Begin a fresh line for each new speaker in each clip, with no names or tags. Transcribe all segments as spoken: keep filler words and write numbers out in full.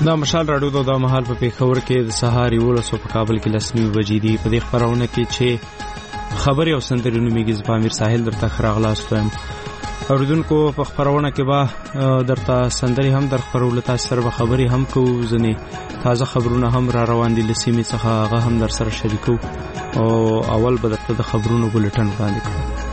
دا مشال راډیو د مهال په پیښور کې د سهار یولسو په کابل کې لسنی بجې دي. په دې خبرونه کې چې خبري او سندري نوميږي ز پامیر ساحل درته خراغلاست وایم. اوردونکو په خبرونه کې به درته سندري هم در خبرول تاسو سره خبري هم کو ځنې تازه خبرونه هم را روان دي لسیمه څخه هغه هم در سره شریکو او اول به درته د خبرونو بولټن وړاندې کړم.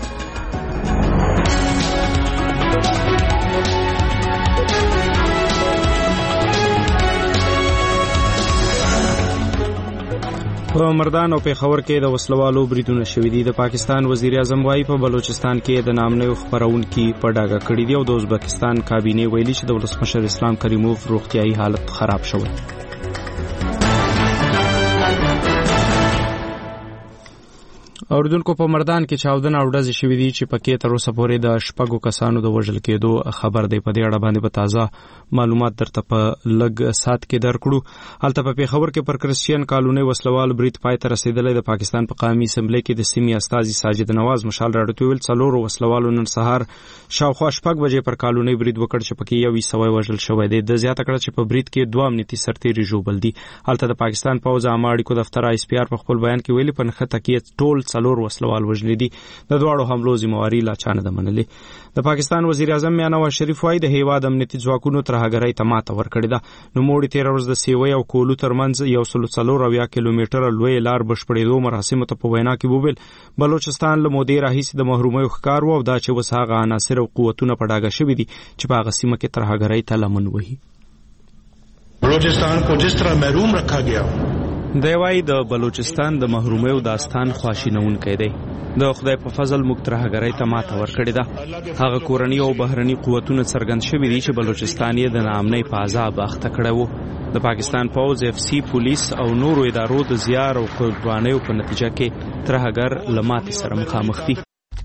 په مردان او پیښور کې د وسلوالو بریدونه شوې دي. د پاکستان وزیر اعظم وايي په بلوچستان کې د نامنو خبرونکو په ډاګه کړی دی او د ازبکستان کابینه ویلي چې د ولسمشر اسلام کریموف روغتيایي حالت خراب شوی. اوردونکو په مردان کې چاودنه او ډزې شوې دي چې پکې تر اوسه پورې د شپږو کسانو د وژل کېدو خبر دی. په دې اړه باندې به تازه معلومات درته په لږ سات کې درکړو. هلته په پیښور کې پر کرسچین کالونی وسلوال برید پای ته رسیدلی. د پاکستان په قومي اسمبلی کې د سیمې استازي ساجد نواز مشال راډیو ویل څلور وسلوالو نن سهار شاوخوا شپږ بجې پر کالونی برید وکړ چې پکې یو سوی وژل شوی دی. د زیاته کړه چې په برید کې دوه امنیتي سرتیري ژوبل دي. هلته د پاکستان پوځ عامه اړیکو دفتر آی اس پی آر په خپل بیان کې ویلي په نښته کې ټول څلور وسلوال وژل دي. د دواړو حملو ذمہواری لا چانه ده منلې. د پاکستان وزیر اعظم میاں نواز شریف وايي د هیواد امنیتي ځواکونو ترهګرۍ ته ماته ورکړې ده. نو موړي تیر ورځ د سیوی او کولو ترمنځ یو سل څلور اویا کیلومتره لوی لار بشپړېدو مراسم ته په وینا کې وویل بلوچستان له مودې راهیسې د محرومیو ښکار و او دا چې وس هغه عناصر او قوتونه په ډاګه شوي دي چې په هغه سیمه کې ترهګرۍ ته لمن وهي.
بلوچستان کو جس طرح محروم رکھا گیا
دی وايي د بلوچستان د محرومیو داستان خواشینونکی دی. د خدای په فضل موږ ترهګرۍ ته ماته ورکړې ده. هغه کورني او بهرني قوتونه څرګند شوي دي چې بلوچستان یې د ناامنۍ په عذاب اخته کړی و. د پاکستان پوځ، اف سی، پولیس او نورو ادارو د زیار او قربانیو په نتیجه کې ترهګر له ماتې سره مخامخ دي.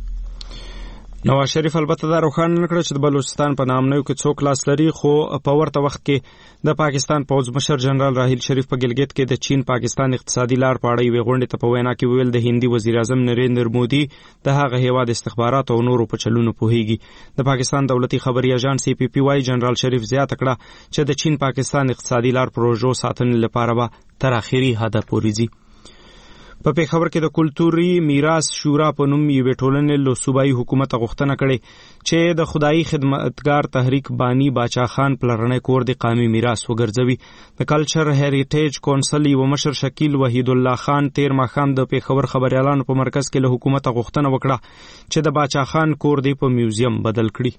نواز شریف البته دا روښانه نه کړ چې د بلوچستان په نامنیو کې څوک لاس لري، خو په ورته وخت کې د پاکستان پوځ مشر جنرال راحیل شریف په ګلګت کې د چین پاکستان اقتصادي لار په اړه یوې غونډې ته په وینا کې ویل د هندي وزیر اعظم نریندر مودي د هغه هیواد استخبارات او نورو په چلونو پوهیږي. د پاکستان دولتي خبري اژانس پی پی وايي جنرال شریف زیاته کړه چې د چین پاکستان اقتصادي لار پروژو ساتنې لپاره به تر اخري حده پورې ځي. په پیښور کې د کلتوري میراث شورا په نوم یوې ټولنې له صوبایي حکومت غوښتنه کړې چې د خدایي خدمتګار تحریک بانی باچا خان پلرنی کور د قومي میراث وګرځوي. د کلچر هریټیج کونسل یو مشر شکیل وحید الله خان تیر ماښام د پیښور خبريالانو په مرکز کې له حکومت غوښتنه وکړه چې د باچا خان کور دی په میوزیم بدل کړي.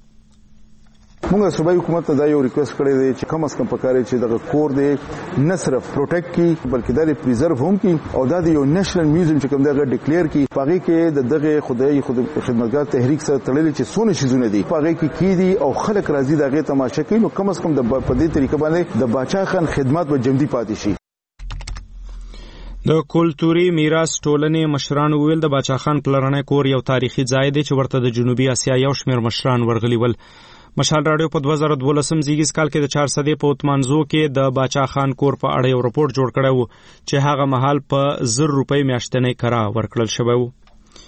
موږ صوبایي حکومت ته دا یو ریکوست کړی دی چې کم از کم پکاره چې دغه کور دی نه صرف پروټیکټ کی بلکې دا پریزرو هم کی او دا یو نېشنل میوزیم چې کوم دغه ډیکلیئر کی پاغي کې د دغه خدای خدمتګار تحریک سره تړلې چې سونه شیزونه دي پاغي کې کی دي او خلک راځي دغه تماشا کوي. نو کم از کم د په دې طریقه باندې د باچا خان خدمات به جمدی پاتې شي. د کلتوري میراث ټولنې مشرانو ویل د باچا خان پلرنی کور یو تاریخي ځای دی چې ورته د جنوبي اسیا یو شمېر مشران ورغلي ول. مشال راډیو په دوه زره دولسم زیږیز کال کې د چار سدې په اتمانزو کې د باچا خان کور په اړه یو رپورټ جوړ کړی و چې هغه مهال په زر روپۍ میاشتنۍ کرا ورکړل شوی و.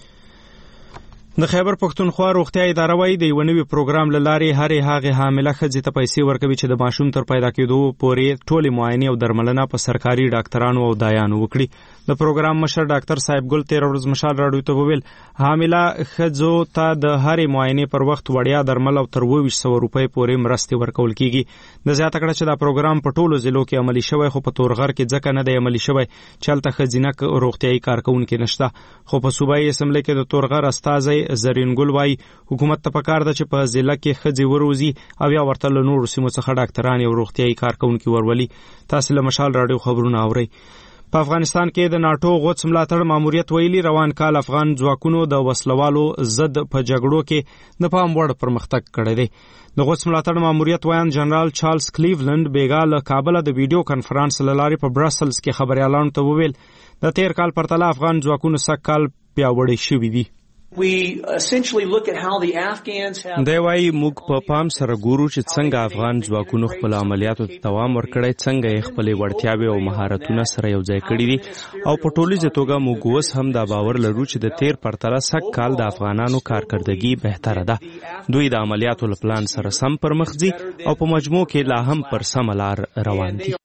د خیبر پښتونخوا روغتیا اداره وايي د یو نوي پروګرام له لارې هرې هغه حامله ښځې ته پیسې ورکوي چې د ماشوم تر پیدا کېدو پورې ټولې معاینې او درملنه په سرکاري ډاکټرانو او دایانو وکړي. د پروګرام مشر ډاکټر صاحب ګل تیر ورځ مشال راډیو ته وویل حامله ښځو ته د هرې معاینې پر وخت وړیا درمل او تر اووه ویشت سوه روپۍ پورې مرستې ورکول کیږي. د زیاته کړه چې دا پروګرام په ټولو ضلعو کې عملي شوی، خو په تورغر کې ځکه نه دی عملي شوی چې هلته ښځینه روغتیایي کارکوونکي نشته. خو په صوبایي اسمبلی کې د تورغر استازی زرین ګل وايي حکومت ته پکار ده چې په ضلع کې ښځې وروزي او یا ورته له نورو سیمو څخه ډاکټران او روغتیایي کارکوونکي ورولي. تاسو له مشال راډیو خبرونه اورئ. په افغانستان کې د ناټو غوڅ ملاتړ ماموریت ویلي روان کال افغان ځواکونو د وسلوالو ضد په جګړو کې د پام وړ پرمختګ کړی دی. د غوڅ ملاتړ ماموریت ویان جنرال چارلز کلیولند بیګا له کابل د ویډیو کانفرنس له لارې په برسلز کې خبريالانو ته وویل د تیر کال پرتله افغان ځواکونو سږ کال پیاوړي شوي دي.
دی وايي موږ په پام سره ګورو چې څنګه افغان ځواکونو خپل عملیاتو ته دوام ورکړی، څنګه یې خپلې وړتیاوې او مهارتونه سره یو ځای کړي دي، او په ټولیزه توګه موږ اوس هم دا باور لرو چې د تیر پرتله سږ کال د افغانانو کارکردګي بهتره ده. دوی د عملیاتو له پلان سره سم پر مخ ځي او په مجموع کې لا هم پر سمه لار روان دي.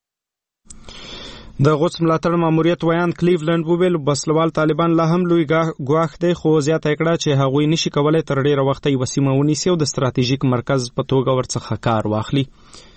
د غوڅ ملاتړ ماموریت ویان کلیولند وویل بسلوال طالبان لا هم لوی ګواښ دی، خو زیاته کړه چې هغوی نشي کولای تر ډیره وخته یوه سیمه ونیسي او د ستراتیژیک مرکز په توګه ورڅخه کار واخلي.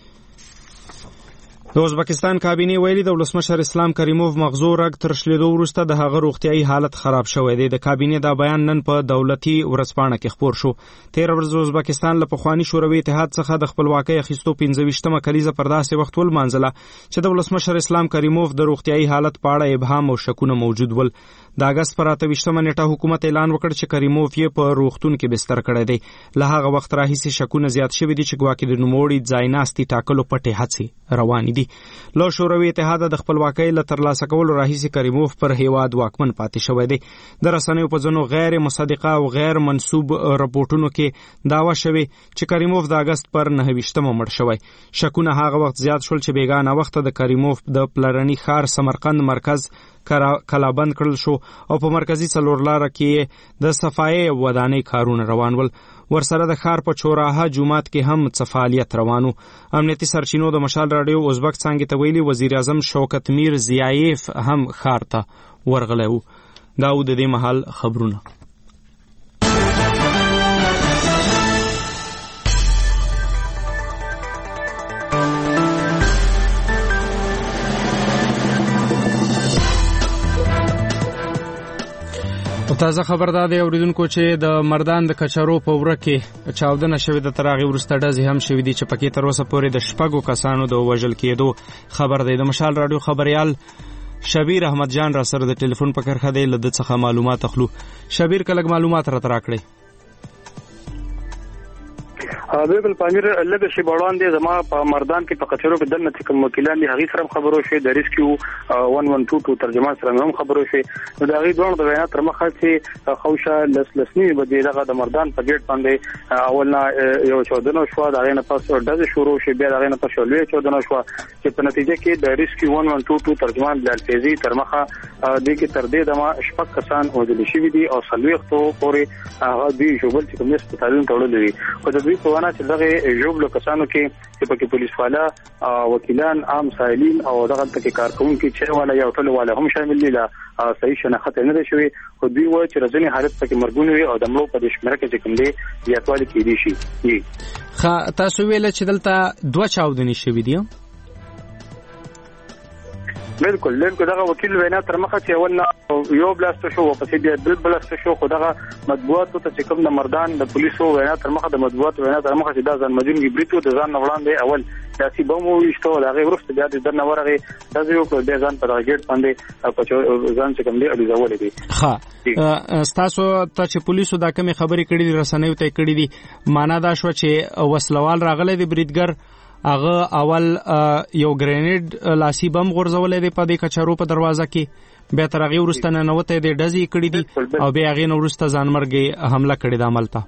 د ازبکستان کابینې ویلي د ولسمشر اسلام کریموف مغزو رګ تر شلیدو وروسته د هغه روغتیايي حالت خراب شوی دی. د کابینې دا بیان نن په دولتي ورځپاڼه کې خپور شو. تیر ورځ ازبکستان له پخواني شوروي اتحاد څخه د خپلواکۍ اخیستو پنځه ویشتمه کلیزه پر داسې وخت ولمانځله چې د ولسمشر اسلام کریموف د روغتیايي حالت په اړه ابهام او شکونه موجود ول. د اگست پر اته ویشتمه نیټه حکومت اعلان وکړ چې کریموف یې په روغتون کې بستر کړی دی. له هغه وخت راهیسې شکونه زیات شوي دي چې ګواکې د نوموړي ځایناستي ټاکلو پټې هڅې روانې دي. له شوروي اتحاد د خپلواکۍ له ترلاسه کولو راهیسې کریموف پر هیواد واکمن پاتې شوی دی. د رسنیو په ځینو غیر مصدقه او غیر منسوب رپورټونو کې دعوا شوې چې کریموف د اگست پر نهه ویشتمه مړ شوی. شکونه هغه وخت زیات شول چې بیګانه وخت د کریموف د پلرني ښار سمرقند مرکز کلابند کړل شو او په مرکزی څلورلاره کې د صفایي ودانۍ کارونه روان ول. ورسره د ښار په چوراها جومات کې هم څه فعالیت روانو. امنیتي سرچینو د مشال راډیو ازبک څانګې ته ویلي وزیر اعظم شوکت میر زیایف هم ښار ته ورغلی و. دا و د دې مهال خبرونه. تازه خبر دا دی اوریدونکو چې د مردان د کچرو په وره کې چاودنه شوې ده. تر هغې وروسته ډزې هم شوي دي چې پکې تر اوسه پورې د شپږو کسانو د وژل کېدو خبر دی. د مشال راډیو خبریال شبیر احمد جان را سره د ټلیفون په کرښه دی، له ده څخه معلومات اخلو. شبیر که لږ معلومات راته راکړئ.
بالکل پامیر لږ شی وړاندې زما په مردان کې په کچرو کې دنه چې کوم وکیلان دي هغې سره خبرو شوې، د ریسکیو ون ون ټو ټو ترجمان سره هم خبرو شوې. نو د هغې دواړو د بیانات تر مخه چې خوشه لس لس نیمې بجې دغه د مردان په ګیټ باندې اول نه یو چاودنه شوه، د هغې نه پس ډزې شروع شوې، بیا د هغې نه پس یوه لویه چاودنه شوه چې په نتیجه کې د ریسکیو ون ون ټو ټو ترجمان بلال فیضي تر مخه دې کې تر دې دمه شپږ کسان وژل شوي دي او څلوېښتو پورې هغه دوی ژوبل چې کوم یې هسپتالونو ته وړلي دي. خو د دوی په وینا چې دغه ژوبلو کسانو کې چې پکې پولیس والا، وکیلان، عام سایلین او دغه تکي کارکونکي چې والا یا ټول والا هم شامل دي. لا صحیح شناخت نه ده شوی، خو دوی وایي چې رځنی حالت پکې مرګون وي او د مړو په شمېره کې چې کوم دی زیاتوالی کېدی شي.
ښه، تاسو ویل چې دلته دوه چاودنې شوي دي.
بالکل بالکل دغه وکیل وینا تر مخه چې اول یو بلاست شو او پسې بیا بل بلاست شو، خو دغه مطبوعاتو ته چې کوم د مردان د پولیسو وینا تر مخه د مطبوعاتو وینا تر مخه چې دا ځان مجرم بريتو د ځان وړاندې اول داسې بم ویشتو، هغه ورسته بیا د درنه ورغه داسې یو په دې ځان پر راګټ باندې په ځان چې کوم دی الیزول دي.
ها، تاسو ته چې پولیسو دا کومه خبرې کړې دي رسنیو ته کړې دي، معنا دا شو چې وسلوال راغلی دی بریدګر، هغه اول یو گرینیډ لاسي بم غورځولې دی په دې کچرو په دروازه کې، بیا تر هغې وروسته ننوتی دی ډزې کړي دي او بیا هغې نه وروسته ځانمرګې حمله کړې ده عمل ته.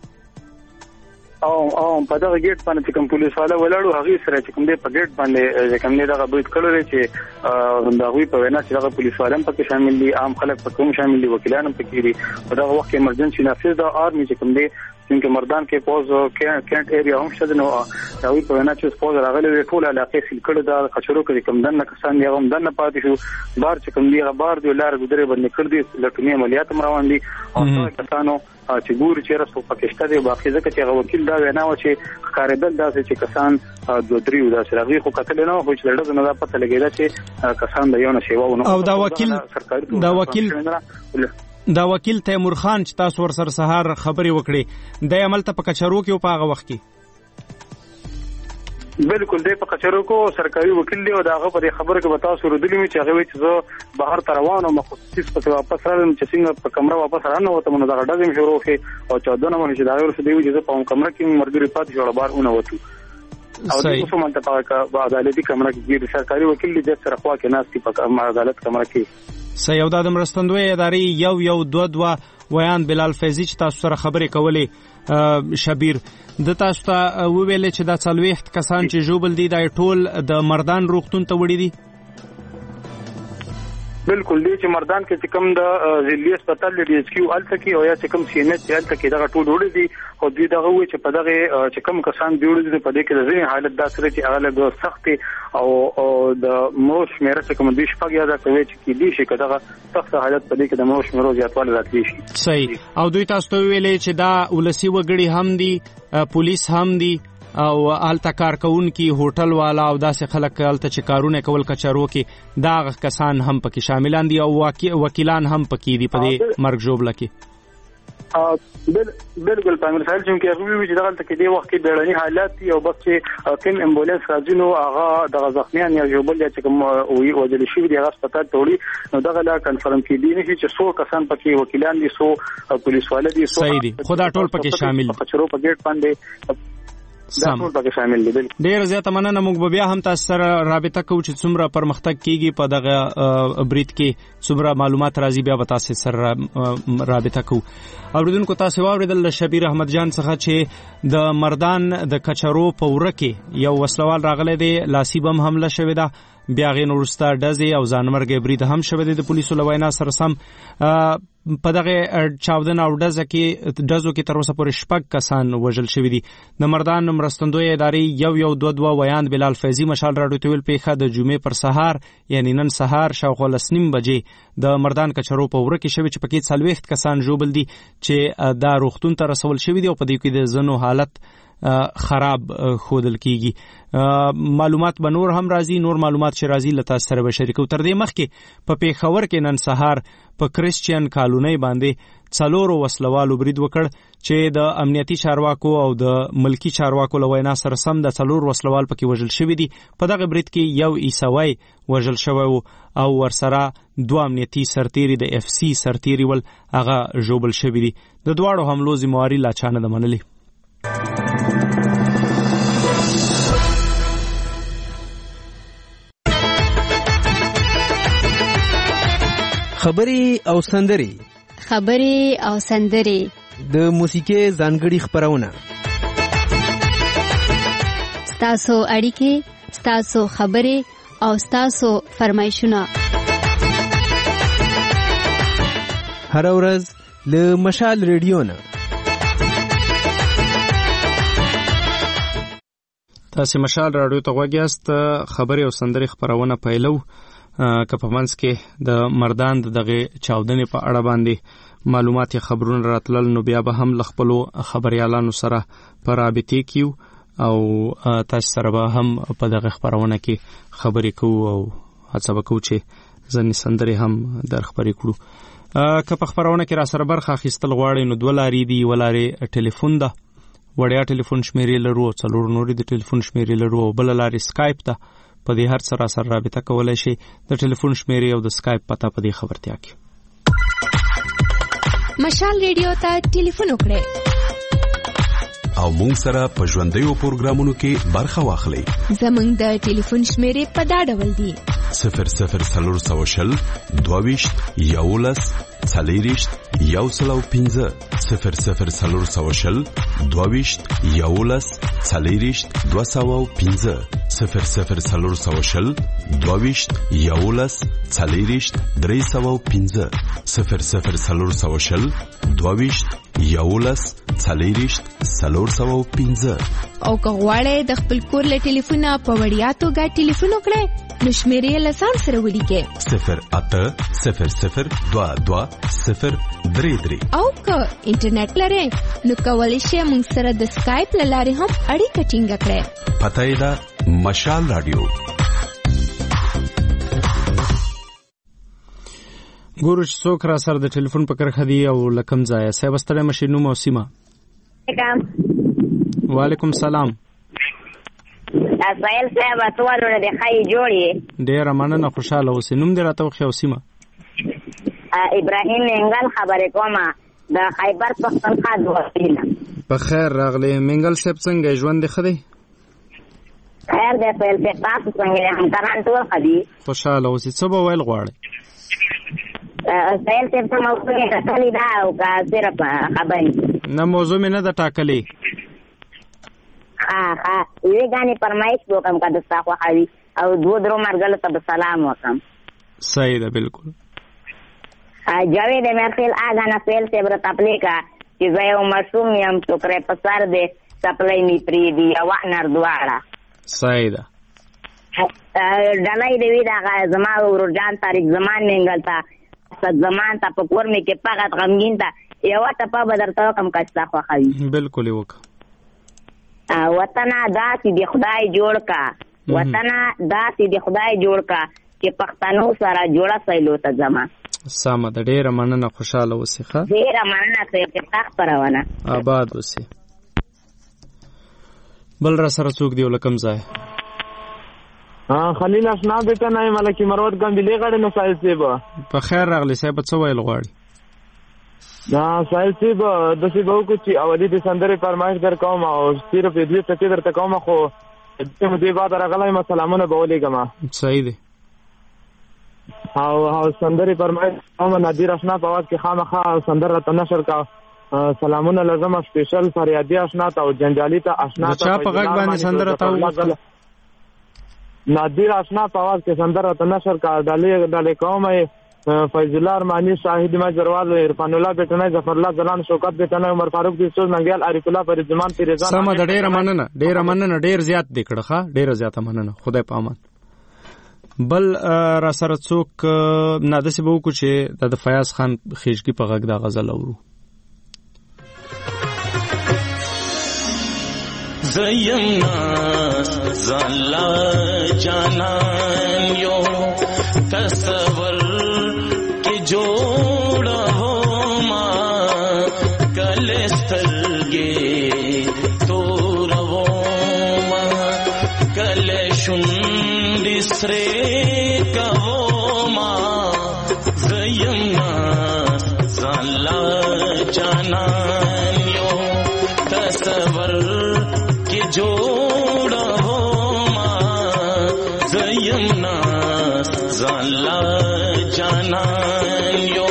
او او په دغه ګیټ باندې چې کوم پولیس والا ولاړو هغې سره چې کوم دی په ګیټ باندې چې کوم دی دغه برید کړی دی چې د هغوی په وینا چې دغه پولیس والا هم پکې شامل دي، عام خلک پکې هم شامل دي، وکیلان هم پکې دي. په دغه وخت کې ایمرجنسي نافذ ده، آرمي چې کوم دی چې مردان کې پوز کینټ ایریا هم شته، نو هغوی په وینا چې پوز راغلی دی ټول علاقې سیل کړی ده. کچرو کې کوم دننه کسان دي هغه هم دننه پاتې شو، بار چې کوم دی هغه بار دی لارې ګودرې بندې کړي دي، لټوني عملیات هم روان دي او څو کسانو چې ګوري چې رسو پاکستان دی باقي ځکه چې هغه وکیل دا وینا و چې ښکارېدل داسې چې کسان دوه درې وو داسې هغوی خو کتلی نه خو چې د ډزو نه دا پته لګېده چې کسان د یو نه سیوا ونه.
او دا وکیل دا وکیل دا وکیل تیمور خان چې تاسو ورسره سهار خبرې وکړې، دی عملته په کچرو کې و په هغه وخت کې؟
بالکل دی په کچرو کې سرکاري وکیل دی او د هغه په دې خبره کې به تاسو اورېدلي وي چې هغه وایي چې زه بهر ته روان وم، خصوصي پسې واپس رالم چې څنګه په کمره واپس راننوتم نو دغه ډزې مې شروع کړې او چاودنه مې چې د هغې وروسته دی وایي چې زه په کمره کې مې ملګري پاتې شو او بهر ونوتو او د اوسو منطقه په عدالتي کمره کې ګیر سرکاري وکیل دی د سره خوا کې ناست په عدالت کمره کې.
صحیح. او دا د مرستندوی ادارې یو یو دوه دوه ویان بلال فیضی چې تاسو سره خبرې کولې شبیر د تاسو ته وویل چې دا څلوېښت کسان چې ژوبل دي دا ټول د مردان روغتون ته وړي دي
بالکل دی چې مردان کې چې کوم د ضلعي هسپتال د ډي ایچ کیو الته کې او یا چې کوم سی ام ایچ الته کې دا ټول وړي دي او دوی دغه وی چې په دغه چې کوم کسان جوړ دي په دې کې د ځینې حالت دا سره چې هغه له سخت او د موش مېره چې کوم دي شپږ یا دا کوي چې کې دي چې دغه سخت حالت په دې کې د موش مېرو زیاتوالی راتلی شي
صحیح او دوی تاسو ته ویلې چې دا ولسی وګړي هم دي پولیس هم دي او آلته کارکونکي هوټل والا او داسې خلک آلته چې کارونه کول کچارو کې دا کسان هم پکې شاملان دي او وکیلان هم پکې دي په دې مرګ ژوبله کې
بالکل پامیر صاحب چې هغه وی چې دغه تک دی وخت کې بیړني حالات او بس چې کوم امبولانس راځي نو هغه د غزخمیان یا ژوبل یا چې کوم وی وجل شي د هغه هسپتال ټوړي نو دغه لا کنفرم کې دي نه چې څو کسان پکې وکیلان دي څو پولیس والي دي څو
صحیح دي خدا ټول پکې شامل
دي کچرو په ګیټ باندې
سم ډیر زیاته مننه موږ بیا هم تاسو سره رابطه کوو چې څومره پرمختګ کیږي په دغه بریټ کې څومره معلومات راځي بیا به تاسو سره رابطه کوو اوریدونکو تاسو واوریدل شبیر احمد جان څخه چې د مردان د کچرو په وره کې یو وسلوال راغلی دی لاسي بم حمله شوې ده بیا غي نورستا ډزې او ځانمرګ برید هم شوې ده د پولیسو لوینا سره سم په دغه چاودنه او ډزه کې ډزو کې تر اوسه پورې شپږ کسان وژل شوي دي د مردان مرستندوی ادارې یو یو دوه دوه ویان بلال فیضی مشال راډیو ته ویل پیښه د جمعې پر سهار یعنی نن سهار شاوخوا لس نیم بجې د مردان کچرو په وره کې شوي چې پکې څلوېښت کسان ژوبل دي چې دا روغتون ته رسول شوي دي او په دې کې د ځینو حالت خراب خودل کیږي معلومات به نور هم راځي نور معلومات چې راځي لته سره به شریکو تر دې مخکې په پیښور کې نن سهار په کریسچین کالونی باندې څلورو وسلوالو برید وکړ چې د امنیتي چارواکو او د ملکی چارواکو لوینا سره سم د څلور وسلوال پکې وژل شوی دي په دغه برید کې یو عیسوی وژل شوی او ورسره دوه امنیتي سرتیري د اف سی سرتیري ول هغه ژوبل شوی دي د دواړو حملو ذمہواری لا چانه د منلي
خبري او سندري
خبري او سندري
د موسیقي ځانګړي خبرونه
ستاسو اړیکې ستاسو خبري او ستاسو فرمایشونه
هر ورځ له مشال ریډیو نه
تاسو مشال راډیو ته غوږیاست خبري او سندري خبرونه پیلو که په منځ کې د مردان دغه چاودنې په اړه باندې معلومات خبرونه راتلل نو بیا به هم لخپلو خبريالانو سره په رابطه کیو او تاسو سره به هم په دغه خبرونه کې خبرې کوو او هڅه وکړو چې ځنې سندري هم در خبرې کړو که په خبرونه کې را سره برخه اخیستل غواړئ نو دوه لارې دي ولارې ټلیفون ده وړیا ټلیفون شمیرې لرو څلور نورې د ټلیفون شمیرې لرو بل لارې سکایپ ده په دې هر سره سره رابطه کولای شي د ټلیفون شمیرې او د سکایپ پته په دې خبرتیا کې
مشال ریډیو ته ټلیفون وکړئ
او مونږ سره په ژوندیو پروګرامونو کې برخه واخلئ
زمونږ د ټلیفون شمیرې په دا ډول دي
صفر صفر څلور سوه شل دوه ویشت یولس څلېرویشت یو سل او پنځه صفر صفر څلور سوه شل دوه ویشت یولس څلېرویشت دوه سوه او پنځه صفر صفر څلور سوه شل دوه ویشت یولس څلېرویشت درې سوه او پنځه صفر صفر څلور سوه شل دوه ویشت یولس څلېرویشت څلور سوه او پنځه
او که غواړئ د خپل کور له ټلیفونه په وړیا توګه ټلیفون وکړئ نو شمیرې له ځان سره ولیکئ
صفر اته صفر صفر دوه دوه صفر درې درې
او که انټرنیټ لرئ نو کولی شئ موږ سره د سکایپ له لارې هم اړیکه ټینګه کړئ
پته یې ده مشال راډیو
ګورو چې څوک را سره د ټلیفون په کرخه دی او لکم ځای صاحب ستړی مشي نوم او سیمه وعلیکم سلام
اسایل صاحب اتوالو نه دی خای جوړی
ډیر مننه خوشاله اوسې نوم دې راته خو سیمه
ابراهیم منګل خبرې کومه د خیبر پختونخوا دوه
په خیر راغلی منګل صاحب څنګه ژوند ښه دی
خیر دی په تاسو څنګه هم تران ټول خدي
خوشاله اوسې څه به ویل غواړئ
سهیل صاحب ته موضوع یې ټاکلې ده او که صرف خبرې؟
نه موضوع مې نه ده ټاکلې.
ها ها یوې ګانې فرمایش به وکړم که د ستا خوښه وي او دوو درو مرګلو ته به سلام وکړم.
صحیح ده بالکل.
جاوید محفل آگا نه سهیل صاحب راته پلې که چې زه یو ماشوم یم ټوکری په سر دی څپلی مې پرېږدي یوه نر دواړه.
صحیح ده.
ډلی دې وي دغه زما ورورجان طارق زمان مینګل ته اسد زمان ته په کور مې کې فقط غمګین ته یوه ټپه به درته وکړم که ستا خوښه وي.
بالکل یې وکړه.
وطنه داسې د خدای جوړ کا وطنه داسې د خدای جوړ کا چې پښتنو سره جوړه سیلو ته ځمه.
سمه ده ډېره مننه خوشحاله اوسې. ښه
ډېره مننه صاحب چې تا خپرونه
آباد اوسې. بل را سره څوک دی له کوم ځای؟
خلیل اشنا بیٹا نه ملکی مروت ګمبلې غړې نو سایل صاحب
په خیر راغلی صاحب. څه ویل غواړي؟
دا سایل صاحب داسې به وکړو چې اولي د سندرې فرمایش در کوم او صرف دوې ټکې درته کوم خو دې بعد راغلی م سلامونه به ولیږم.
صحیح دی.
او او سندرې فرمایش کوم نادر اشنا په اواز کې خامخا سندر راته نشر کا سلامونه لازم سپیشل فریادي اشنا ته او جنجالي ته اشنا ته
چا په غږ باندې سندر راته
نادر اشنا په اواز کې سندر راته نشر کا ډالې ډالې کوم فیض الله ارمانی شاهد مجروال عرفان الله بیٹنه ظفر الله زلان شوکت بیٹنه عمر فاروق دی سوز ننګیال عارف الله فرید زمان پیرزان.
سم د ډیره مننه ډیره مننه ډیر زیات دی کړه. ښه ډیره زیاته مننه. خدای په امان. بل را سره څوک نه داسې به وکړو چې د فیاض خان خیشګي په غږ دا غزل اورو.
زیم ناس زالا جانان یو تصور کی جوڑا ہو ماں کلسترگے تو رو ماں کلشن سرے کا وہ ماں زیم ناس زالا جانان یو تصور جوڑا ہو ماں زیم ناس زالا جانان یو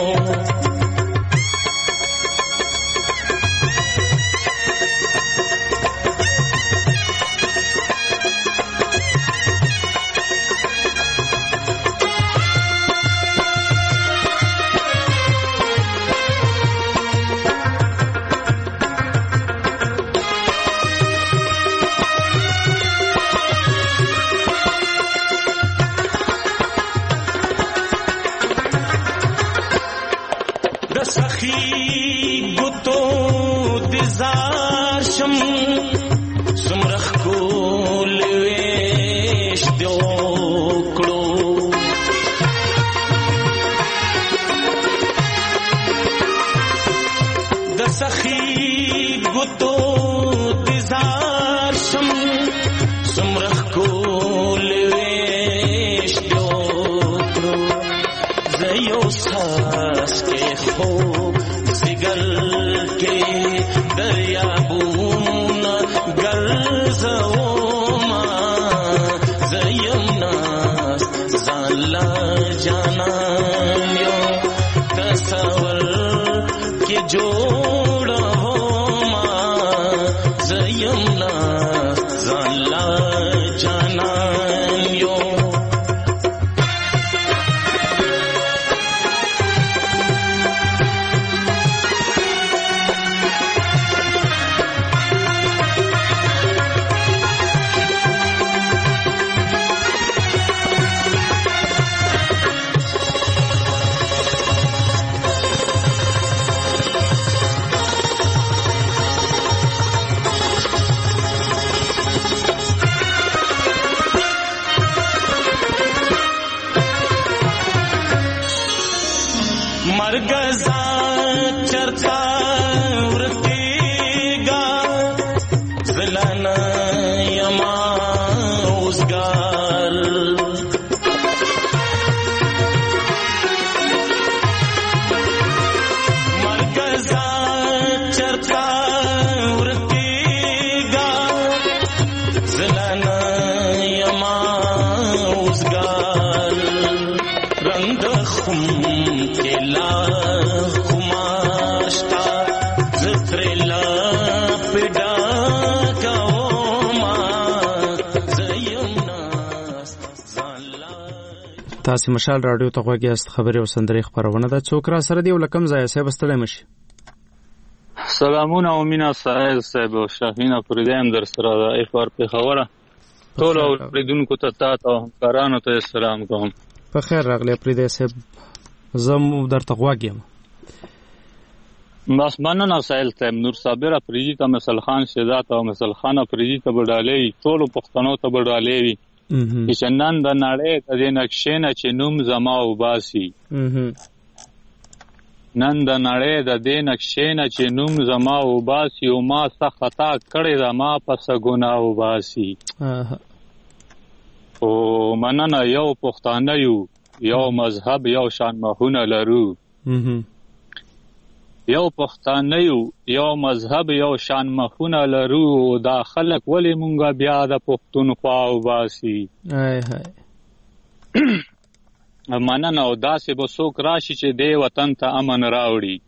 لا خماشتا زتر لا پډا کوما زيمنا زالا.
تاسو مشال رادیو ته غوږی است. خبري او سندري خبرونه ده. څوک را سره دی ولکم ځای صاحب ستړی مشي.
سلامونه او مینا سایل صاحب او شاهین فریدم در سره ده. اف ار په خبره ټول او پریدونکو ته تاسو او همکارانو ته سلام کوم.
په خیر راغلی پریدې صاحب. زم درته غوږیم.
بس مننه سایل صاحب. نور صابر افریدی ته مثال خان شهزاد او مثال خان افریدی ته بډالې ټول پښتنو ته بډالې وي. چې نن د نړۍ د نقشې نه چې نوم زما وباسي. نن د نړۍ د دې نقشې نه چې نوم زما وباسي او ما څه خطا کړې ده ما پس ګناه وباسي. او مننه یو پښتانه یو یو مذهب یو شان مخونه لرو. یو پښتانه یو یو مذهب یو شان مخونه لرو. دا خلک ولې مونږه بیا د پښتونخوا وباسي. مننه او داسې به څوک راشي چې دې وطن ته امن راوړي.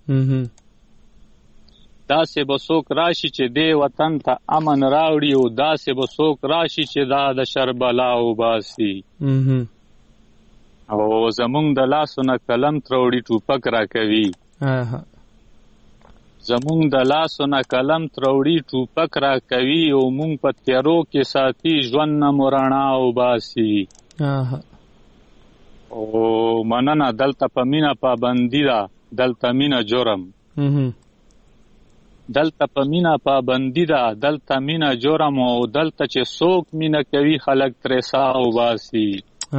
داسې به څوک راشي چې دې وطن ته امن راوړي او داسې به څوک راشي چې دا د شر بلا وباسي. او زمونږ د لاسو نه قلم تروړي ټوپک راکوي. زمونږ د لاسو نه قلم تروړي ټوپک راکوي او مونږ په تیارو کې ساتي ژوند نه مو رڼا وباسي. او مننه دلته په مینا پابندي ده. دلته مینا جرم. دلته په مینا پابندي ده. دلته مینا جرم او دلته چې څوک مینا کوي خلک ترې ساه وباسي.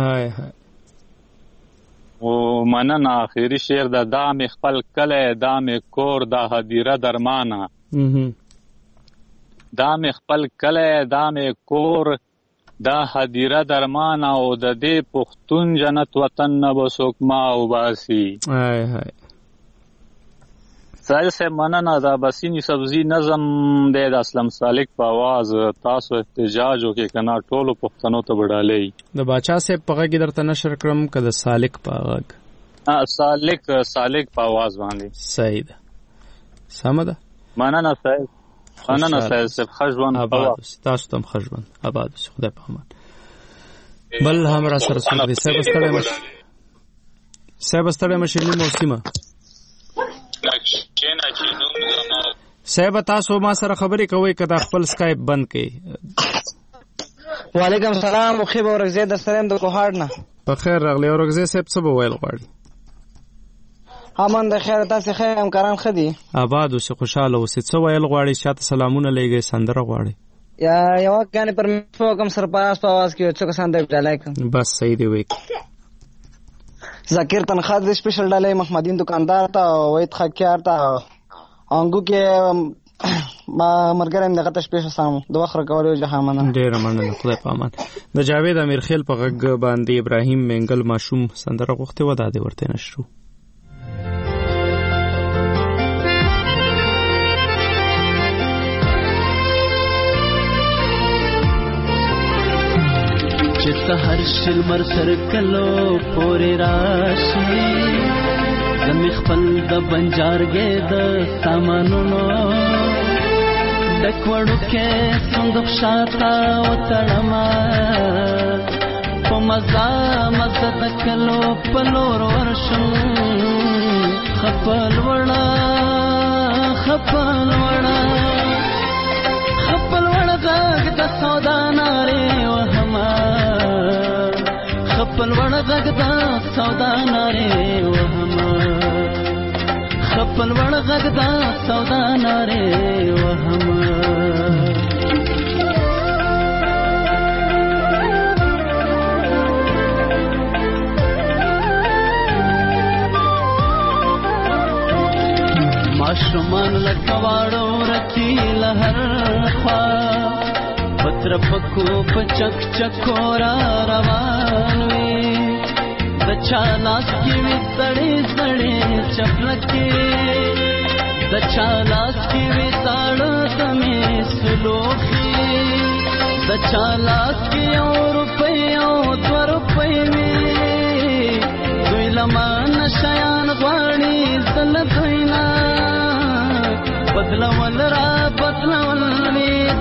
او مننه آخري شعر ده. دا مې خپل کلی دا مې کور دا هدیره درمانه. دا مې خپل کلی دا مې کور دا هدیره درمانه او د دې پښتون جنت وطن نه به څوک ما وباسي. سایل صاحب مننه. دا بسینی سبزی نظم دی د اسلم سالک په आवाज. تاسو احتجاج وکړئ کنه ټولو پښتنو ته بډالې. د باچا صاحب په غږ درته نشر کړم که د سالک په غږ؟ سالک سالک په आवाज باندې. صحیح ده. سم ده. مننه سایل. مننه سایل صاحب. خجوان آباد. تاسو ته خجوان آباد. خدای په امان. بل هم را سره څوک دی. صاحب ستړی مشه. صاحب ستړی مشه نو موسمه. صاحب تاسو ما سره خبرې کوئ که دا خپل سکایپ بند کړئ.
وعلیکم سلام. مخیب اورګزی در سره یم د کوهاټ نه. په خیر راغلی. اورګزی صاحب څه به ویل غواړي؟ امن د خیر. تاسې ښه همکاران ښه دي؟ آباد اوسې خوشحاله اوسې. څه ویل غواړئ؟ چاته سلامونه لیږئ؟ سندره غواړئ؟ یا یوه یعنې پر کوم سرپاس په آواز کې څو کسان ته ډالۍ کړم. بس صحیح دی. وی ذکر تنخواه د سپیشل ډالۍ محمدین دکاندار ته او وحید خاکیار ته انګو کې ما مرګرم دغه ته سپیشل سلام د وخت راکولو جهان مننه. ډېره مننه. خدای په امان. د جاوید امیر خیل په غږ باندې ابراهیم منګل ماشوم سندره غوښتې وه. دا دې ورته نشرو.
چې سحر شل مر سر کلو پورې راشي زمې خپل د بنجارګې د سامانونو ډکوړو کې څنګه شاته وتړما په مزه مزه د کلو په لور ورشم خپل وړا خپل وړا خپل وړا غږ د سودا نارې وهما خپل وړا غږ د سودا نارې وهما خپل وړا غږ د سودا نارې وهما ماشومان لکواړو رکی لهر خوا پتر پکو پچک چکورا روان وی دچا لاس کی وی سړې سړې چپلکې دچا لاس کی وی ساړه سمې سلوخي دچا لاس کی اور روپیو دو روپۍ وی دوی لمان شیان غواړي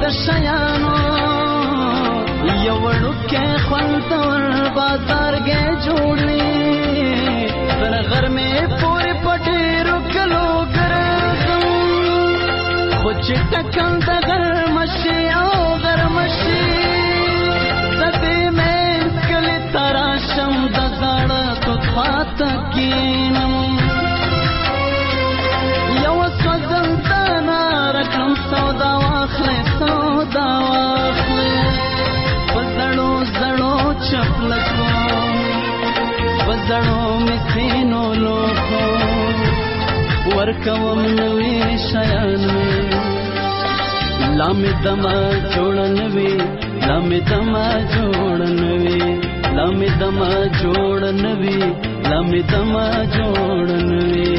د شیانو یو وړوکی خوندور بازار کې جوړوي تر غرمې پورې په ډېرو کلو ګرځم خو چې ټکم د غرمه شي او غرمه شي د دې منځ کلي ته راشم د زاړه توت خواته کښېنم یوه سوځنده ناره کړم سودا واخلئ سودا واخلئ په زړو زړو چپلکو په زړو مې سینو لوښو ورکوم نوي شیان مې لا مې دمه جوړه نوي لا مې دمه جوړه نوي لا مې دمه جوړه نوي لا مې دمه جوړه نوي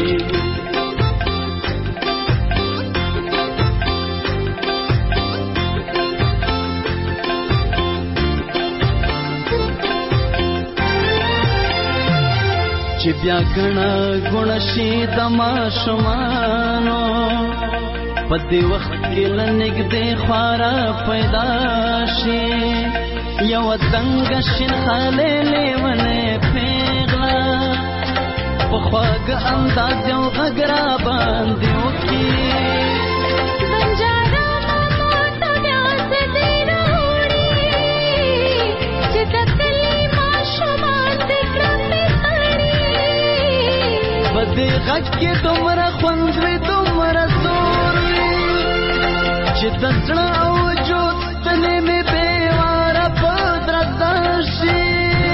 چې بیا ګڼه ګوڼه شي د ماشومانو په دې وخت کې له نږدې خواره پیدا شي یوه دنګه شین خالې لیونې پیغله په خواږه انداز یو غږ را باندې وکړي دې غږ کې دومره خوند وي دومره زور وي چې د زړه او وجود ستنې مې بېواره په درزا شي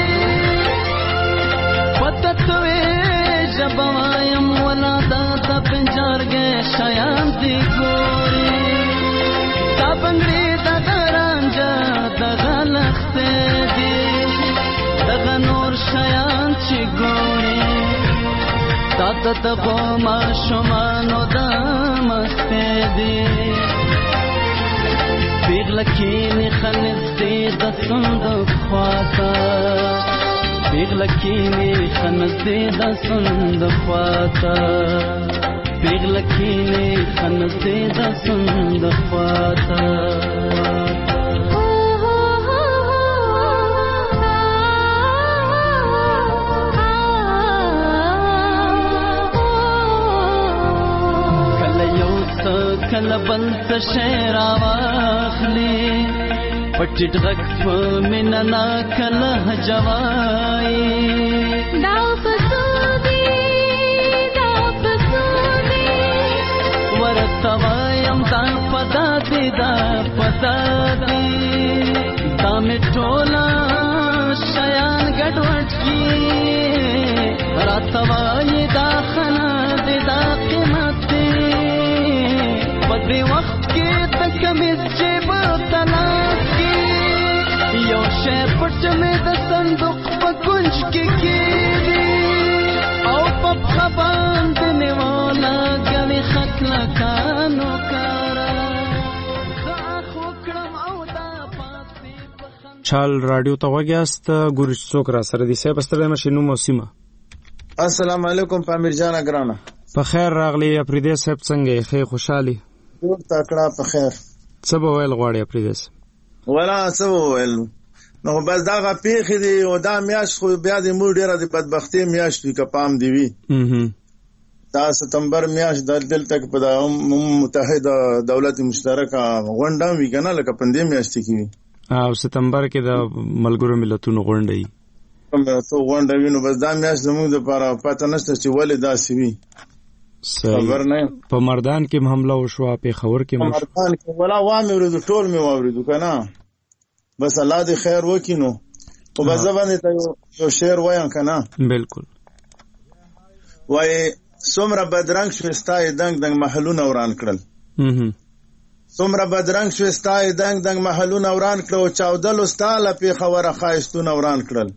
په تتوې ژبه وایم ولا دا د پنجارګې شیان دي ګوري دا بنګړي دغه رانجه دغه لښتې دي دغه نور شیان چې ګوري دا د دغو ماشومانو د مستې دي پیغله کښېني ښه نږدې د صندوق خواته پیغله کښېني ښه نږدې د صندوق خواته پیغله کښېني ښه نږدې د صندوق خواته کله بل څه شی راواخلي په ټیټ غږ په مینه ناکله جوایي
دا په څو دي دا په څو دي
ورته وایم دا په دادي دا په دادي دا مې ټوله شیان ګډوډ کړي راته وایي دا ښه نه دی دا قیمت دی په دې وخت کې د کمیس جیب تلاش کې یو شی پټ مې د صندوق په کونج کې کېږي او په پښه باندې مې ولګوي ښه کلکانو کاره
چال رادیو ته غوږ یاست ګورو چې څوک را سره دي صاحب ستړی مشي نوم او سیمه
السلام علیکم پامیر جان ګرانه
په خیر راغلی افریدی صاحب څنګه یې ښه خوشحالي
ټول تکړه په خیر
څه به ویل غواړي افریدی صاحب
ولا څه ویل نو بس دا غا پیخې دي او دا میاشت خو بیا د مور ډیره د بدبختي میاشت وي که پام دی وي دا ستمبر میاشت د دلته په متحده دولت مشترکه غونډه وي کنه لکه پندې میاشت کې وي
او ستمبر کې د ملګرو ملتونو غونډه وي
کوم ته غونډه وینو بس دا میاشت زموږ د لپاره پته نشته چې ولې داسې وي خبر نه
په مردان کې حمله وشو په خبر کې
مردان کې ولا وامه ورته ټول می واوریدو کنه بس الله دې خیر وکینو او بس باندې ته یو شعر وایم کنه
بالکل
وای څومره بدرنګ شوستای دنګ دنګ محلونه وران کړل څومره بدرنګ شوستای دنګ دنګ محلونه وران کړو چاودل استاله په خبره خایستونه وران کړل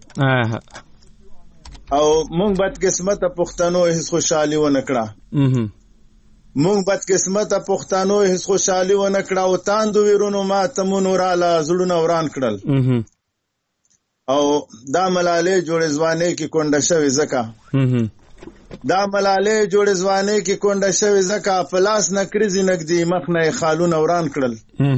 او مونږ بد قسمت پښتنو هیڅ خوشحالي و نکړه مونږ بد قسمت پښتنو هیڅ خوشحالي و نکړه او تاندو ویرونو ما تمونو را لا زړونه وران کړل او دا ملاله جوړ ځواني کې کونډه شوی زکه دا ملالې جوړ ځواني کې کونډه شوی زکه پلاس نکریزي نګدي مخنه خالون وران کړل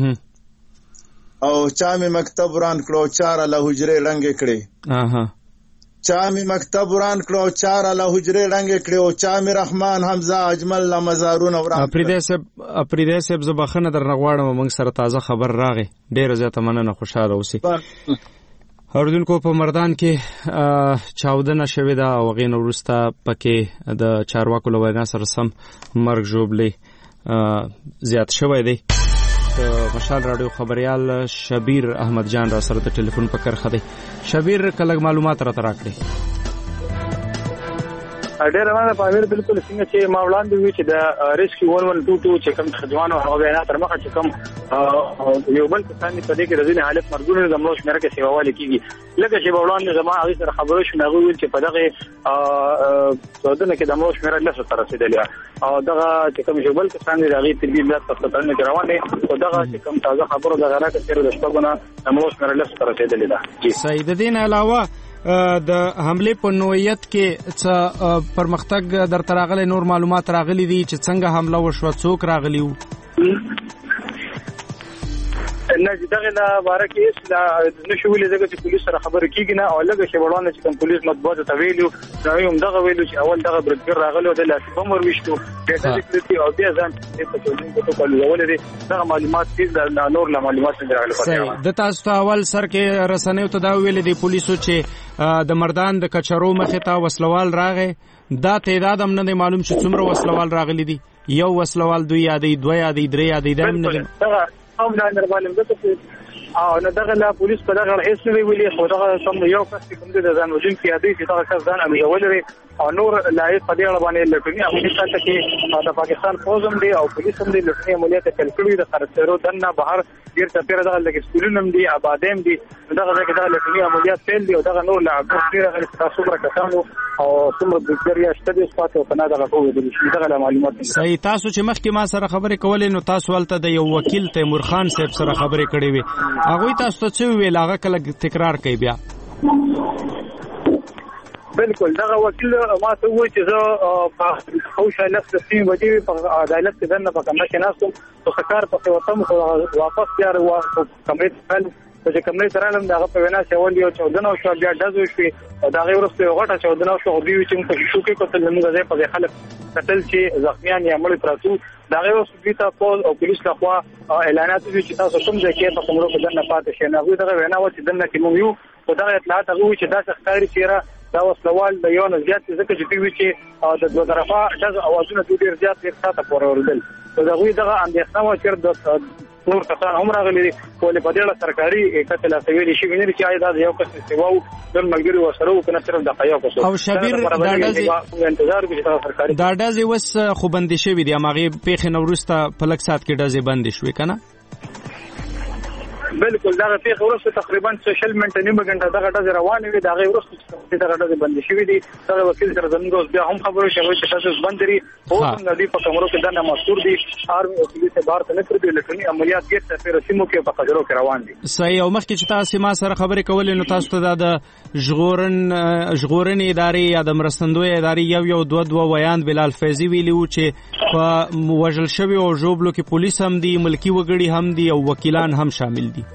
او چا می مکتب وران کړو چار له حجره رنگ کړي اها چا می مکتب وران کړو چار له حجره رنگ کړي او چا می رحمان حمزه اجمل له مزارون وران
اپریده سب اپریده سب زبخنه در نغواړم موږ سره تازه خبر راغی ډیر زیاته مننه خوشاله اوسئ اوردونکو په مردان کې چاودنه شوې ده او غین ورسته پکې د چارواکو له وینا سره سم مرګ ژوبلې زیات شوی دی مشال رادیو خبريال شبیر احمد جان را سره د ټلیفون په کرخه دی شبیر کله معلومات را تراکړي
ډېر روانه پامیر بالکل څنګه چې ما وړاندې وی چې د ریسکیو ون ون ټو ټو چې کوم ځوانو هغه بیان تر مخه چې کوم یو بل کسان په دې کې رزين حالت مرګونه د ملوش مېره کې سیواوالي کیږي لکه چې وړاندې زما هغه سره خبرو شو نغوي ویل چې په دغه سودنه کې د ملوش مېره لسه تر رسیدلی او دغه چې کوم یو بل کسان د هغه تربیه بلاد په تطنه کې روانه او دغه چې کوم تازه خبرو د غراکه سره د شپږونه د ملوش مېره لسه تر رسیدلی ده
سید دین علاوه د حمله په نوعیت کې څه پرمختګ در تراغلي نور معلومات راغلي دي چې څنګه حمله وشو څوک راغلی وو
نه دغه لا بارکه اسلا نشو ویل دغه چې پولیس سره خبرې کیږي نه او لږه شی وړاندې چې کوم پولیس مطبوعات ته ویلو نو هم دغه ویلو چې اول دغه برګر راغلی او د لاس بمر وشتو د دې او بیا ځان په ټولنې په ټولو ولري دغه معلومات دې د نور له معلومات څخه راغلي
د تاسو اول سر کې رسنیو ته دا ویل دي پولیسو چې د مردان د کچرو مخه ته وسلوال راغی دا تعداد هم نه معلوم چې څومره وسلوال راغلي دي یو وسلوال دوی یادې دوه یادې درې یادې دم نه
او نه نرمالم ده او نه دغه لا پولیس په دغه هیڅ نه ویلي خو دغه سم یو کس کوم د ځان وجین کې یادې چې دغه کس ځان امي ولري او نور لایق په دې اړه باندې لټونی امریکا ته کې د پاکستان فوجم دی او پولیس هم دی لټونی عملیات کلکړي د خرڅېرو دنه بهر ډیر ته پیر دغه لګ سکولونه هم دي آبادیم دي دغه ځکه دغه لټونی عملیات پیل دي او دغه نور لا ډیر غیر تاسو راکټانو او څومره د ځریه شته د سپاتو په نه دغه کوو د دغه معلومات
صحیح تاسو چې مخکې ما سره خبرې کولې نو تاسو ولته د یو وکیل تیمور خان صاحب سره خبرې کړې وي هغه تاسو ته څه ویل هغه کله تکرار کوي بیا
بالکل دغه وکیل ما ته وایي چې زه په خوشاله لسته بجې په عدالت کې دنه په کمه کې ناسم او خکار په وطن واپس یار وا کمې فل چې کمې سره لم دغه په وینا چې ول یو چودنه او شو بیا دزو شي دا غیر ورسته غټه چودنه او شو دی چې موږ شو کې کوتل موږ ځای په خلک قتل چې زخمیان یې عمل پراتو دا غیر ورسته تا او پولیس لخوا اعلانات دي چې تاسو کوم ځای کې په کومو په دنه پاتې شي نه وي دغه وینا و چې دنه کې موږ یو او دا اطلاعات هغه چې دا ښکاری چیرې دا وسلوال د یو نه زیات ځکه چې دوی چې د دوه طرفه د اوازونو ډیر زیات ډیر ساته پورې ورول دا غوي دغه اندېښنه و چې د نور کسان هم راغلي په لې بدله سرکاري قتل اسوي شي ویني چې آیدا یو کس سیواو د ملګری وسره کنه صرف د قیاو کوسو
او شبیر دا ډازي
انتظار کوي چې سرکاري
دا ډازي وس خو بندي شوی دی ماغه پیخ نورسته په لک سات کې ډازي بند شوی کنه
بالکل دا پیښه ورسته تقریبا سوشل منټ نیمه غنټه دغه ډز روانه وي دا غي ورسته دغه ډز بند شوی دی دا وکیل سره زموږ بیا هم خبرو شوی چې تاسو بند لري او څنګه دی په کومو کې دا مشهور دي آرمي او پولیس بار ته نه کړی لټونی عملیات کې تر رسمو کې په قجرو کې روان دي
صحیح او مخکې چې تاسو ما سره خبرې کولې نو تاسو ته د ژغورن ژغورن ادارې یا د مرستندوی ادارې یو یو دوه دوه ویان بلال فیضی ویلی و چې په وژل شوی او جوبلو کې پولیس هم دي ملکی وګړي هم دي او وکیلان هم شامل دي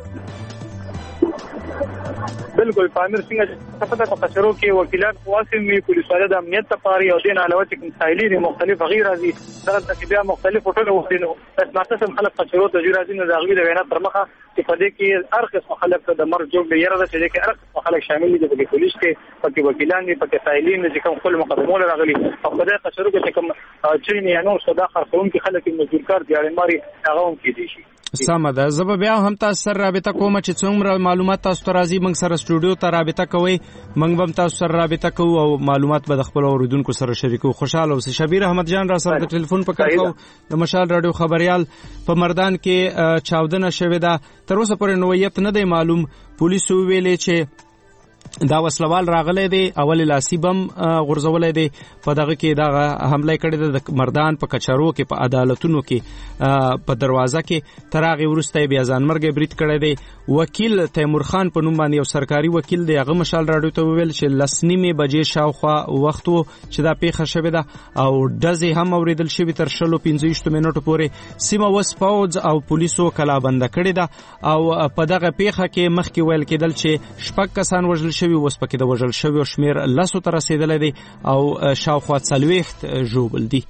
بالکل پامیر څنګه په پټه په کچرو کې وکیلان خواصم وی پولیسوال د امنیت لپاره او دین علاوه چې کوم سایلي دي مختلف غیر راځي دغه تکبیا مختلف ټول وختینو اسماته سم خلک کچرو ته راځي نه داغوي د وینا پر مخه چې په دې کې هر قسم خلک د مرګ جوړ دی یره چې دې کې هر قسم خلک شامل دي په پولیس کې پکې وکیلان دي پکې سایلین دي کوم خپل مقدمه راغلي په دې کچرو کې کوم چې نه نو صدا خرڅون کې خلک مزدور کار دي اړماري هغه هم کې دي شي
سمه ده زه بیا هم تاسو سره رابطه کوم چې څومره معلومات تاسو ته راځي موږ سره سټوډیو ته رابطه کوي موږ هم تاسو سره رابطه کوو او معلومات به خپل اوریدونکو سره شریکو خوشاله اوسئ شبیر احمد جان را سره د ټلیفون په کار کوو د مشال رادیو خبريال په مردان کې چاودنه شوې ده تر اوسه پورې نوعیت نه دی معلوم پولیسو ویلې چې دا وسلوال راغلی دی اول لاسی بم غرزولای دی په دغه کې دا حمله کړې ده د مردان په کچارو کې په عدالتونو کې په دروازه کې تراغي ورسته بیا ځانمرګ بریټ کړی دی وکیل تیمور خان په نوم باندې یو سرکاري وکیل دی هغه مشال راډیو ته ویل چې لسنیمې بجې شاوخوا وخت وو چې دا پیښه شوې ده او ډزې هم اوریدل شوې تر شلو پنځه ویشتو منټو پورې سیمه وس پوځ او پولیسو کلابند کړې ده او په دغه پیښه کې مخکې ویل کېدل چې شپږ کسان وژل شوي اوس پکې د وژل شویو شمېر لسو ته رسېدلی دی او شاوخوا څلوېښت ژوبل دي.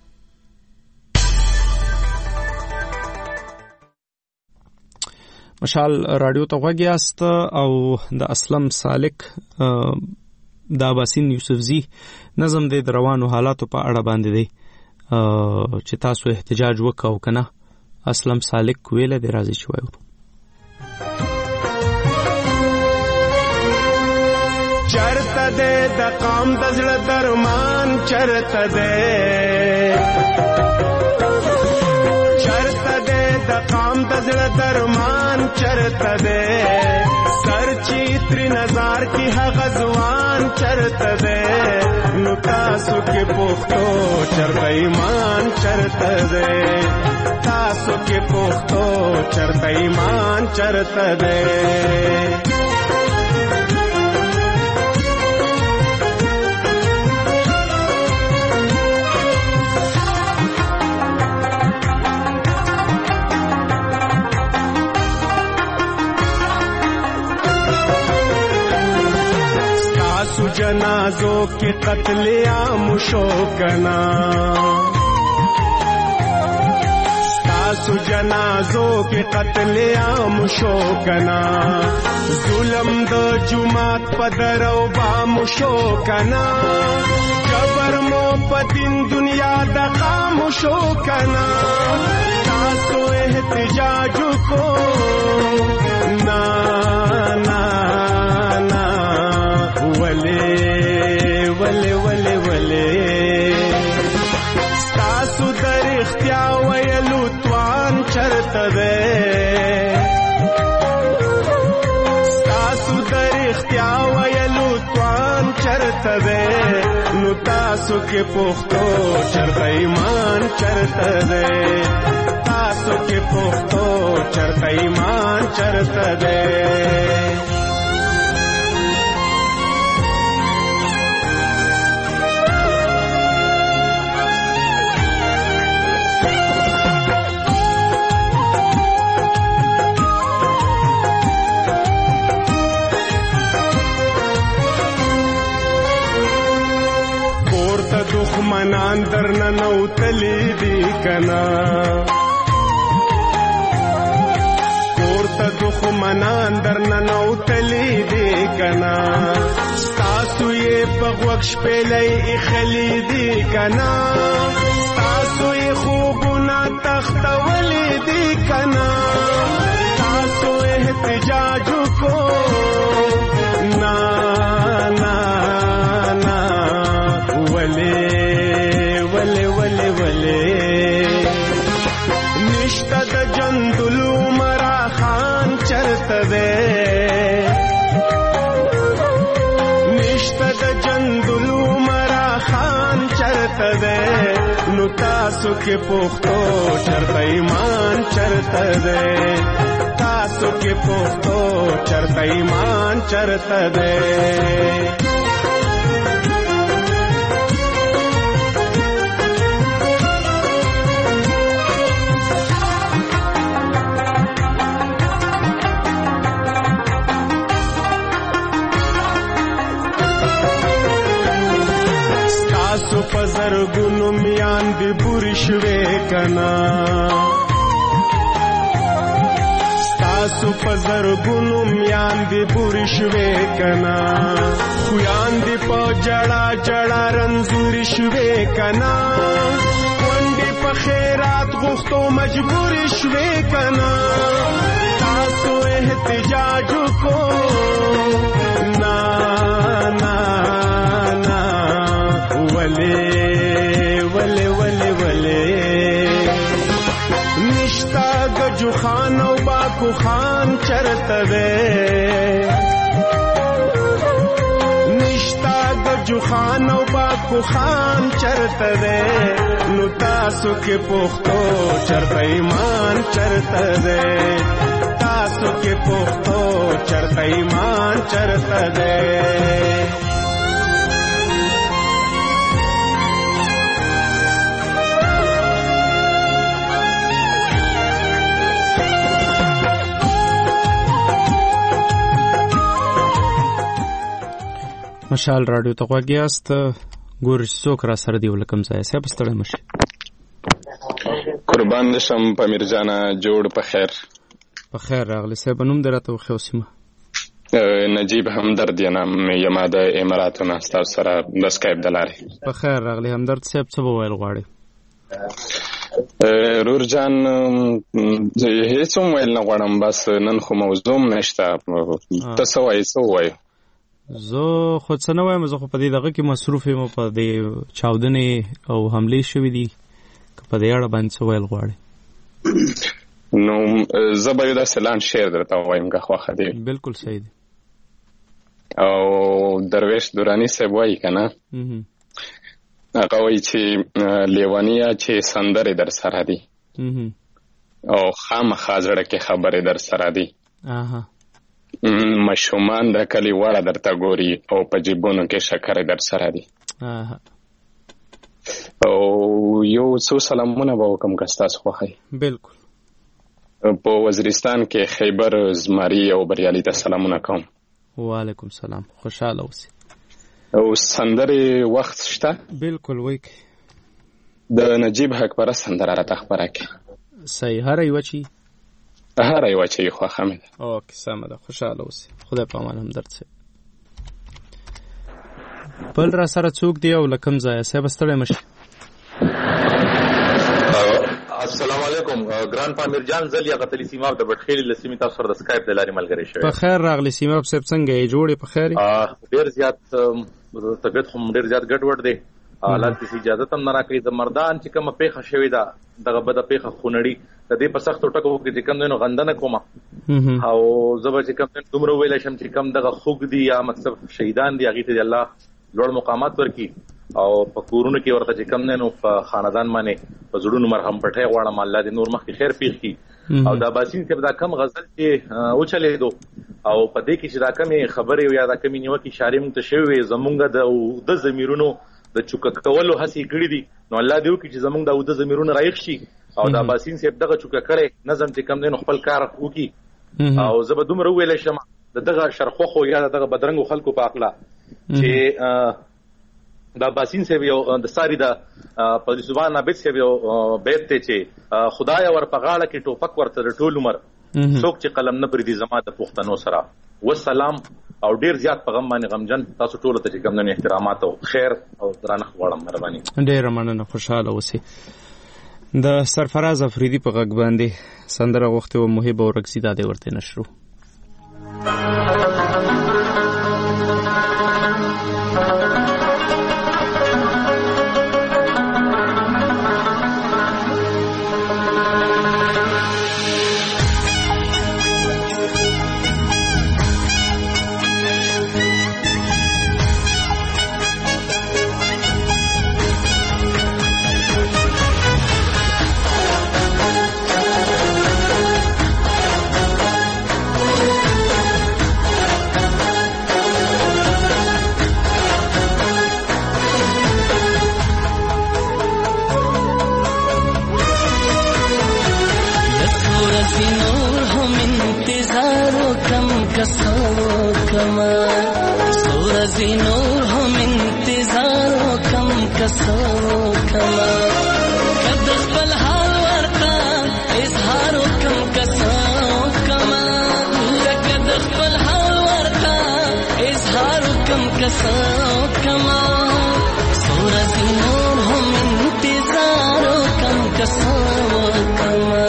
مشال رادیو ته غوږ یاست او د اسلم سالک د اباسین یوسفزي نظم د روانو حالاتو په اړه باندې دی چې تاسو احتجاج وکاو کنه. اسلم سالک ویل دی راځي چې وایو
چرته دې د قام د زړه درمان چرته دې چرته دې د قام د زړه درمان چرته دې سر چیتر نظر کی هغه ځوان چرته دې نو تاسو کې پښتو چرته ایمان چرته دې تاسو کې پښتو چرته ایمان چرته دې. जनाजों के कत्लेआम शो कना सासु जनाजों के कत्लेआम शो कना जुलम द जुमात पदरौ बाम शो कना जबर मो पदिन दुनिया द काम शो कना सासु एहतजाज को ना ना ना वले वले वले वले ستاسو در اختیا ویلو توان چرته ده ستاسو در اختیا ویلو توان چرته ده نو تاسو کې پښتو چرته ایمان چرته ده تاسو کې پښتو چرته ایمان چرته ده. دخمنان در ننوتلی دی کنا کورتا دخمنان در ننوتلی دی کنا ستاسو یې پغوکش پلی اخلی دی کنا ستاسو یې خوبونا تختولی دی کنا ستاسو احتجاج کو نا نا نا ولی ولی ولی ولی نشتا دا جندلو مرا خان چرته دے نشتا دا جندلو مرا خان چرته دے نو تاسو کې پښتو چرته ایمان چرته دے تاسو کې پښتو چرته ایمان چرته دے. ستاسو پزر گنو میان دی بورشوے کنا ستاسو پزر گنو میان دی بورشوے کنا خویان دی پا جڑا جڑا رنزوری شوے کنا وندی پا خیرات غختو مجبوری شوے کنا تاسو احتجاج کو نا نا نا ولی ولی ولی ولی نشتا گجو خان و باکو خان چرته دے نشتا گجو خان و باکو خان چرته دے نو تاسو کې پښتو چرته ایمان چرته دے تاسو تاسو کې پښتو چرته ایمان چرته دی
مشال رادیو ته غوږ یاست. ګورئ چې څوک را سره دی ولکم ځای صاحب ستړی مشي.
قربان شم پامیر جانا جوړ په خیر.
په خیر راغلی صاحب. نوم درته وخیو سیمه
نجیب همدرد یم یم د اماراتو نه ستاسو سره د اسکایپ د لارې.
په خیر راغلی همدرد صاحب. څه به ویل غواړئ؟
رور جان هیڅ هم ویل نه غواړم، بس نن خو موضوع هم نشته. ته څه وایې څه ووایو؟
زه خو څه نه وایم، زه خو په دې دغه کې مصروف یم، په دې چاودنې او حملې شوي دي که په دې اړه باندې څه ویل غواړئ؟
نو زه به یو داسې لاند شعر درته ووایم که خوښه دی.
بلکل صحیح دی.
او درویش دوراني صاحب وایي که نه، هغه وایي چې لیونیه چې سندرې در سره دي او خامخا زړه کې خبرې در سره دي، مشومان د کلی وړه درته ګوري او په جیبونو کې شکرې در سره دي. او یو څو سلامونه به وکړم که ستاسو خوښوي.
بلکل.
په وزیرستان کې خیبر زمري او بریالي ته سلامونه کوم.
وعلیکم سلام. خوشحاله اوسئ.
او سندرې وخت شته؟
بلکل وایي.
د نجیب حقپره سندره راته خپره کړئ.
صحیح. هره یوه چې
هره یوه چې خوښه مې ده.
اوکې سمه ده. خوشحاله اوسئ. خدای په امان. همدرد صاحب. بل را سره څوک دی او له کوم ځایه؟ صاحب ستړی مه شئ.
السلام علیکم. ګران پامیر جان زلیا قتلی سیماب د بټخیل له سیمې تاسو سره د اسکایپ د لارې ملګری شوی.
په خیر راغلی سیماب صاحب. څنګه یې جوړې په خیر؟
ډېر زیات طبیعت خو ډېر زیات ګډوډ دی. حالات کسی اجازه هم نه راکوي. د مردان چې کومه پیښه شوې ده دغه بده پیښه خونړي د دې په سختو ټکو کې چې کوم دی نو غندنه کوم او زه به چې کوم دی دومره وویلی شم چې کوم دغه خوږ دي یا مقصد شهیدان دي هغې ته د الله لوړ مقامات ورکړي او په کورونو کې ورته چې کوم دی نو په خاندان باندې په زړونو مرهم پټۍ غواړم الله دې نور مخکې خیر پېښ کړي. او دا باسین صاحب دا کم غزل چې وچلېدو او په دې کې چې دا کمې خبرې یا دا کمې نیوکې اشارې مونږ ته شوې وې زمونږ د اوده ضمیرونو د چوکه کولو هڅې کړي دي نو الله دې وکړي چې زمونږ د اوده ضمیرونه رایق شي او دا باسین صاحب دغه چوکه کړی نظم چې کم دی نو خپل کار وکړي. او زه به دومره وویلی شم د دغه شرخوخو یا دغه بدرنګو خلکو په عقله چې دا باسین صاحب یو د ساری د په زبان عابد صاحب یو بیت دی چې خدای ور په غاړه کې ټوپک ورته د ټول عمر څوک چې قلم نه پرېږدي زما د پښتنو سره والسلام. او ډیر زیات په غم باندې غمجن تاسو ټول ته چې کوم نه احترامات او خیر او درنښت غواړم. مهرباني.
ډیر مننه. خوشاله اوسئ. د سرفراز افریدي په غږ باندې سندره غوښتې وه محب او رقصي دا دی ورته نشرو.
सूरजी नूर हम इंतजारों कम कसो कमा कद खपल हाल वर्ता इजहारों कम कसो कमा कद खपल हाल वर्ता इजहारों कम कसो कमा सूरजी नूर हम इंतजारों कम कसो कमा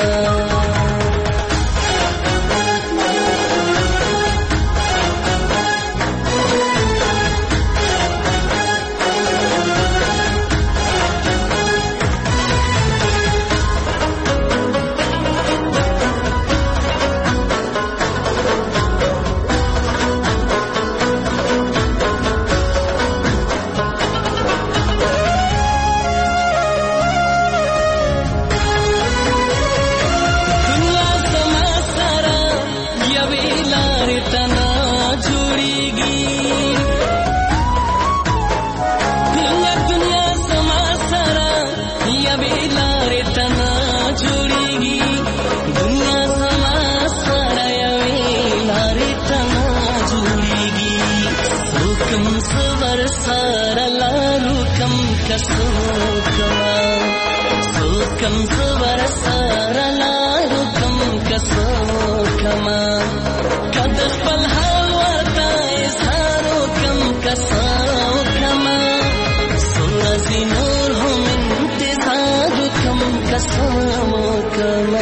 کم سور سره لارو کم کسو کما سو کم سور سره لارو کم کسو کما کد خپل حال ورته اظهارو کم کسو کما سورزی نور هم انتظارو کم کسو کما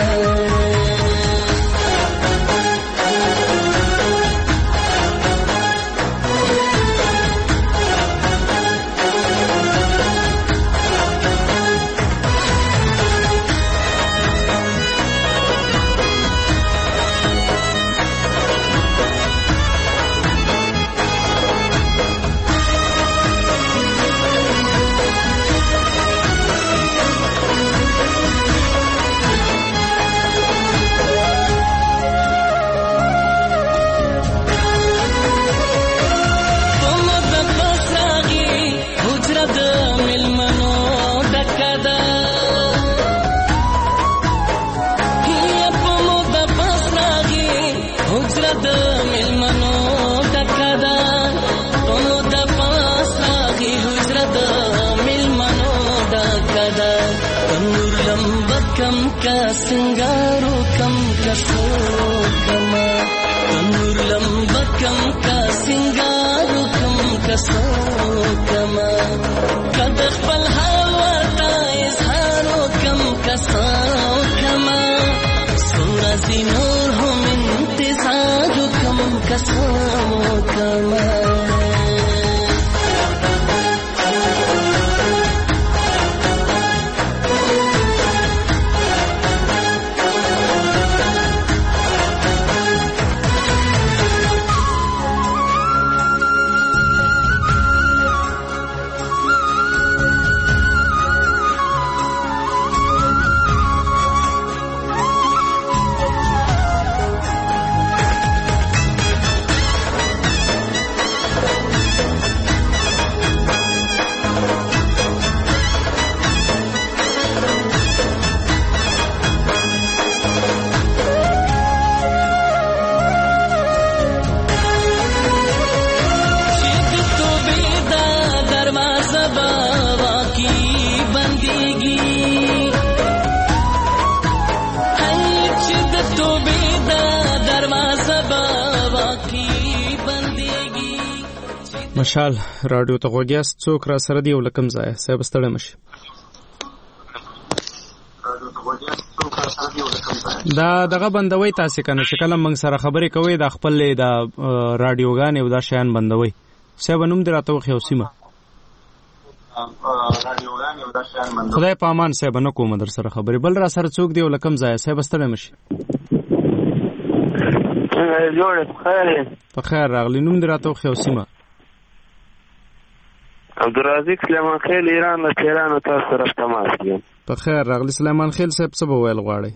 का सिंगारो कम कसो कमा तनूर लंबा कम का सिंगारो कम कसो कमा कदर पल हवा का इजहारो कम कसो कमा सोना सी नूर हम इंतजारो कम कसो कमा مشال رادیو ته غوږیاست څوک را سره دی ولکم ځای صاحب ستړی مشي دا دغه بندوي تاسو کنه چې کله موږ سره خبرې کوي د خپل د رادیوګان او د شیان بندوي صاحب نوم دراته خو سیمه خدای په امان صاحب نو کوم در سره خبرې بل را سره څوک دی ولکم ځای صاحب ستړی مشي
جوړ خیر
په خیر راغلی نوم دراته خو سیمه
عبدالرزاق سلیمان خیل ایران له تهران تاسو سره تماس یم
په خیر راغلی سلیمان خیل صاحب څه به ویل غواړي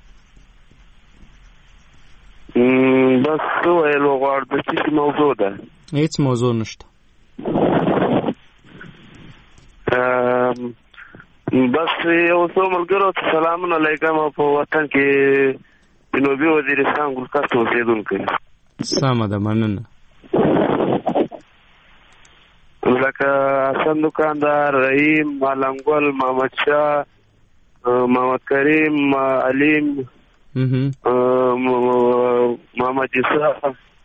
بس څه ویل غواړم د څه موضوع ده
هیڅ موضوع نشته
بس یو څو ملګرو ته سلامونه علیکم په وطن کې جنوبي وزیرستان ګلکست اوسېدونکی
سمه ده مننه
لکه حسن دکاندار رحیم مالنګل محمد شاه محمد کریم علیم محمد یوسف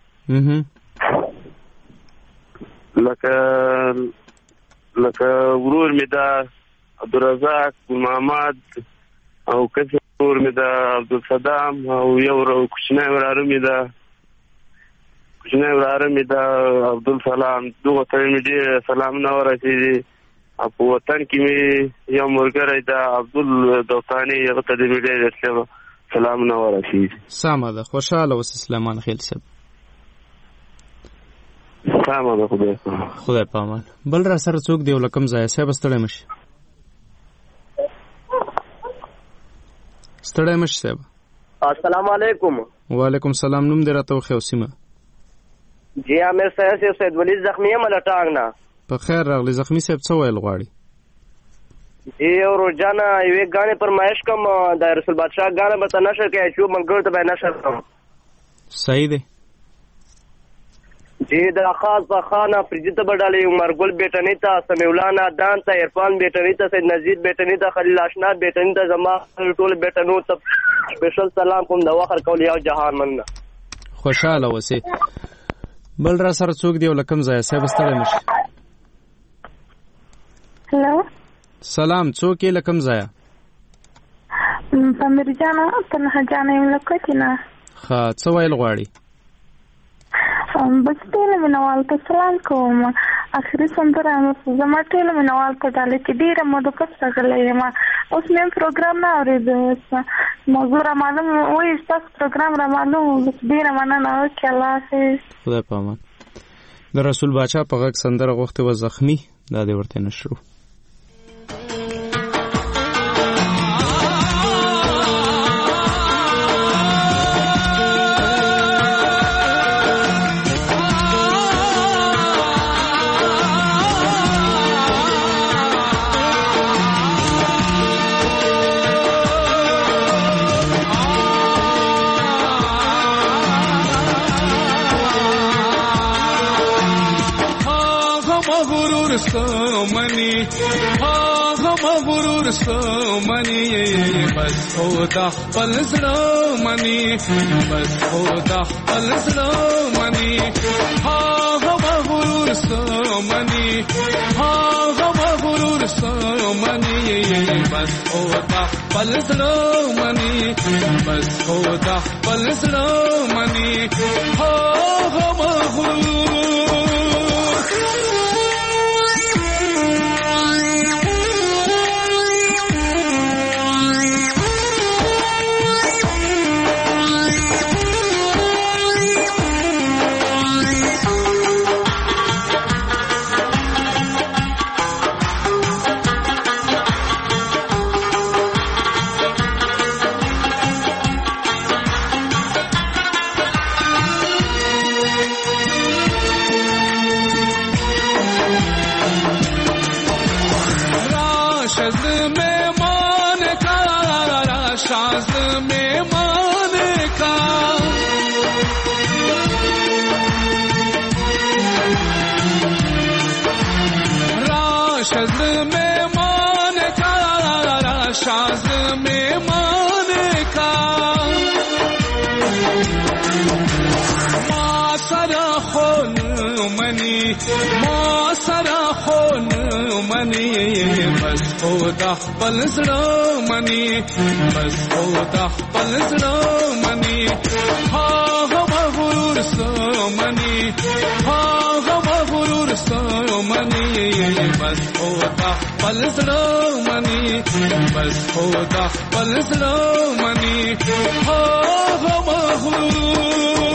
لکه لکه ورور می دا عبدالرزاق محمد او کسي ورور می دا عبدالصدام او یو کوچنی وراره می دا کوچنی وراره می دا عبدالسلام دغه ته می ډېر سلامونه ورسېدي په وطن کې می یو ملګری دا عبدل دوستاني هغه ته می ډېر سلامونه ورسېدي
سمه ده خوشاله اوسې سلیمان خیل صاحب
سلام ده خدای
خدای په امان بل را سره څوک دی ولکم ځای صاحب ستړی مشي ستړی مشي صاحب
السلام علیکم
وعلیکم السلام نوم دې راته وښیو سیمه
جی امیر صاحب سید ولی زخمی یم له ټانګ نه
په خیر راغلی زخمی صاحب څه ویل غواړي
جی او روزانه یوې غانې فرمایش کوم د رسول بادشاہ غانې به ته نشر کوي چې ملګرو ته به نشر کوم
صحیح دی
چې د خاص خانه فرجته بدلې عمر ګل بیٹنی ته سمیولانا دان ته عرفان بیٹنی ته سید نذیر بیٹنی ته خلیل آشنا بیٹنی ته زما ټول بیٹنو ته سپیشل سلام کوم د وخر کول یو جهان مننه
خوشاله اوسئ. بل را سره څوک دی ولکم ځای صاحب ستړی مشه.
هلو
سلام، څوک یې لکم ځای؟
پامیر جانا تنها جانا یم لکوتینا.
ښه، څه ویل غواړي؟
بس ټول مینوال ته سلام کوم. اخري سندره زما ټول مینوال ته ډالۍ کې ډېره موده پس راغلی یم. اوس مې پروګرام نه اورېده، موضوع را معلوم وایي ستاسو پروګرام را معلوم. بس ډېره مننه. اوکې، الله حافظ.
خدای په امان. د رسول باچا په غږ سندره غوښتې وه زخمي، دا دې ورته نشرو.
منی هغه مغرور سمنی بس خدا خپل زړه منی بس خدا خپل زړه منی هغه مغرور سمنی هغه مغرور سمنی بس خدا خپل زړه منی بس خدا خپل زړه منی هغه مغرور خدا خپل زړه منی بس خدا خپل زړه منی هغه مغرور سمنی هغه مغرور سمنی بس خدا خپل زړه منی بس خدا خپل زړه منی هغه مغرور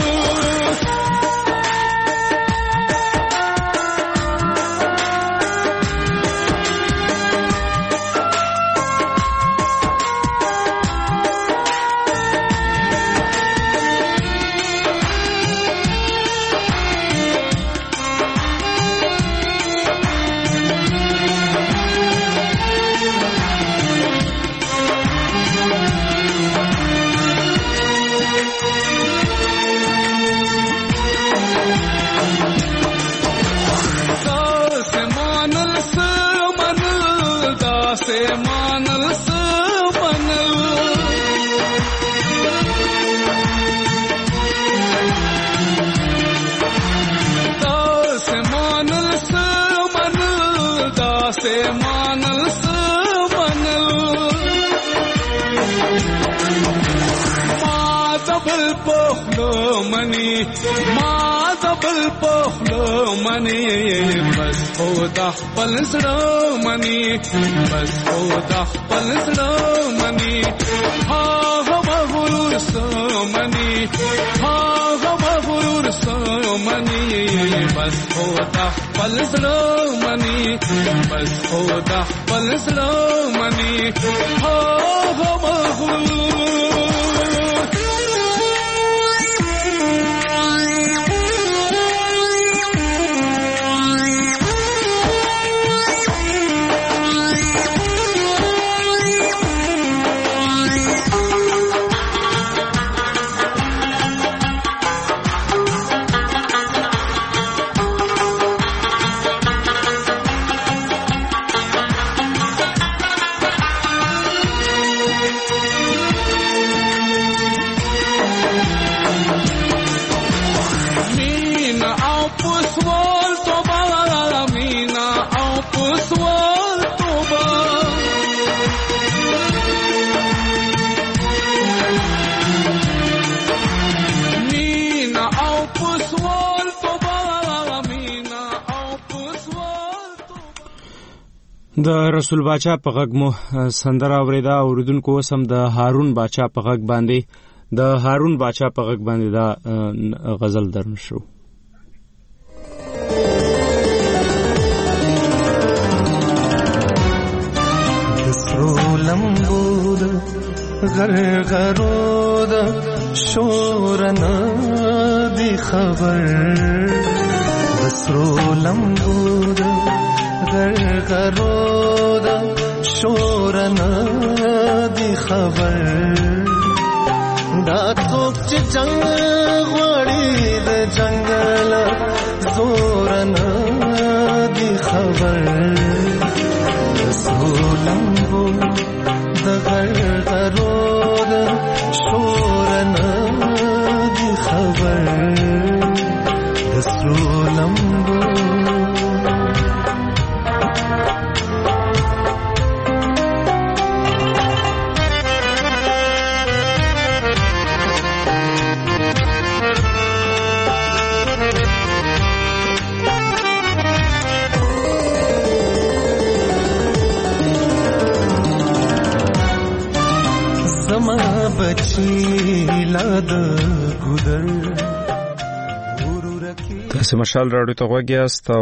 بس خدا خپل زړه منی بس خدا خپل زړه منی هغه مغرور سمنی هغه مغرور سمنی بس خدا خپل زړه منی بس خدا خپل زړه منی هغه مغرور
د رسول باچا په غږ مو سندره اوریدا. اوریدونکو اوس هم د هارون باچا په غږ باندې د هارون باچا په غږ باندې دا غزل درنشو.
دسرو لمبود غرغرود شورنا دی خبر دسرو لمبود غرغرود شورنا دی خبر دا توک چی جنگ غوڑی دا جنگل زورنا دی خبر دسولنگو دا غرغرود شورنا دی خبر دسولنگو
تاسو مشال راډیو ته غوږ یاست او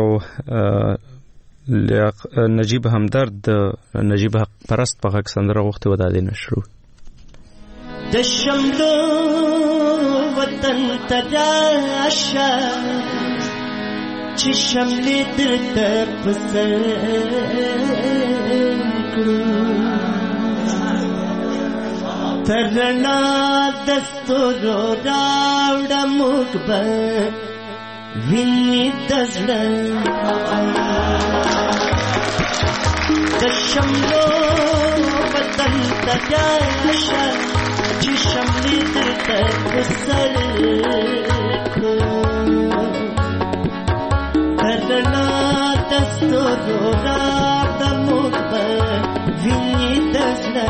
نجیب همدرد د نجیب حق پرست په غږ سندره غوښتې وه دا دې نشرو.
د شملو وطن ته راشه چې شملې درته په سر کړو ترنا دستورو راوړه موږ به وینې د زړه د شملو وطن ته راشه چې شملې درته په سر کړو ترنا دستورو راوړه موږ به وینې د زړه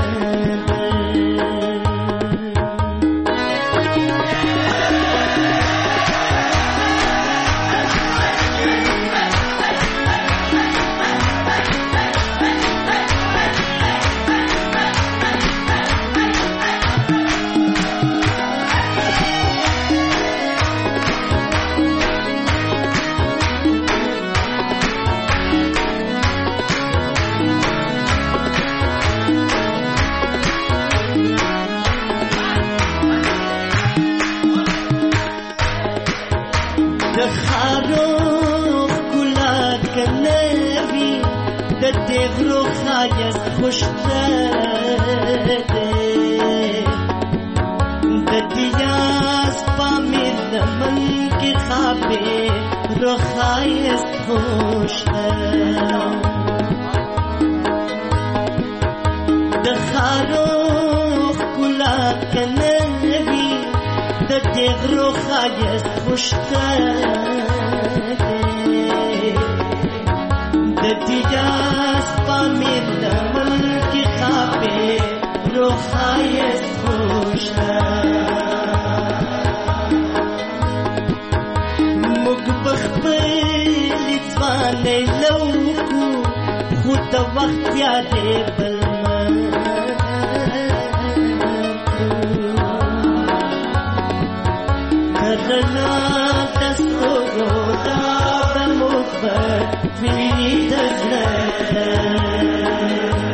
غرو خایست خوشتر ده د دیاز پامیر دمن کی خوابه رو خایست خوشتر د خارو کلا کنوی د غرو خایست خوشتر د دیاز پامیر دمن کی خوابه رو خایست خوشتر مگ بخبری ځوانۍ لوکو خو د وخت یادې بلمن کرنا دستورو دا به موږ به وینې د زړه